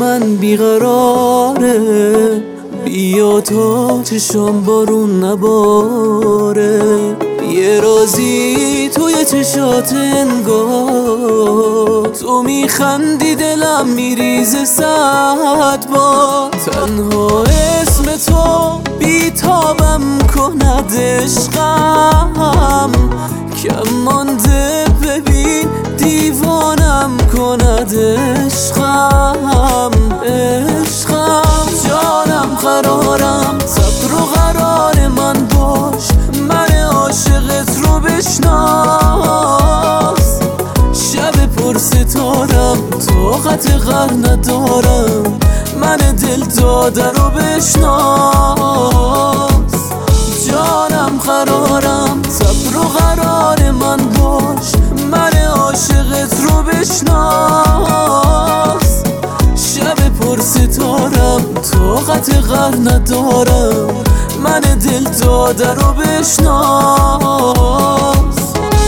من بیقراره، بیا تا چشام بارون نباره. یه رازی توی چشات انگار، تو میخندی دلم میریزه 100 بار. تنها اسم تو بیتابم کند عشقم، کم مانده ببین دیوانم کند عشقم. عشقم جانم قرارم، صبر و قرار من باش، من عاشقت رو بشناس. شب پر ستارم طاقت قهر ندارم، من دل داده رو بشناس. جانم قرارم، صبر و قرار من باش، من عاشقت رو بشناس. شب پر ستارم طاقت قهر ندارم، من دل داده رو بشناس.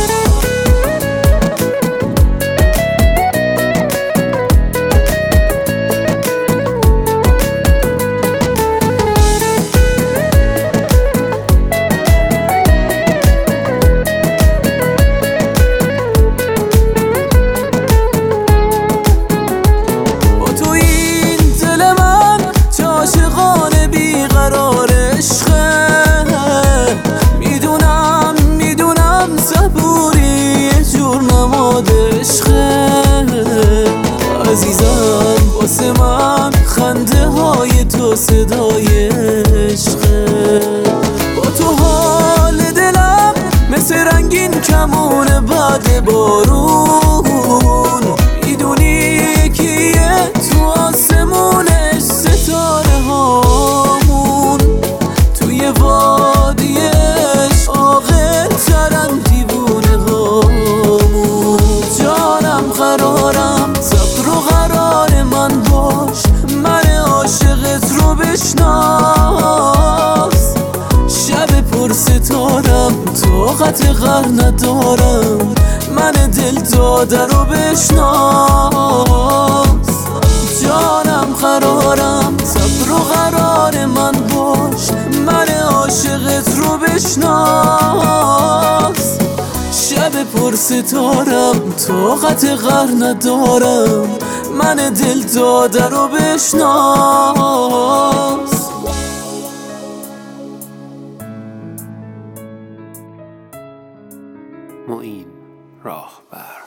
عاشقانه بیقرار عشقه، میدونم صبوری یه جور نماد عشقه. عزیزم واسه من خنده های تو صدای عشقه. با تو حال دلم مثل رنگین کمون بعد بارون، میدونی کیه تو آسمونش ستاره هامون. توی وادیش عاقل ترن دیوونه هامون. جانم قرارم، صبر و قرار من باش، من عاشقت رو بشناس. شب پر ستارم طاقت قهر ندارم، من دل داده رو بشناس. جانم قرارم، صبر و قرار من باش، من عاشقت رو بشناس. شب پر ستارم طاقت قهر ندارم، من دل داده رو بشناس. معین راهبر.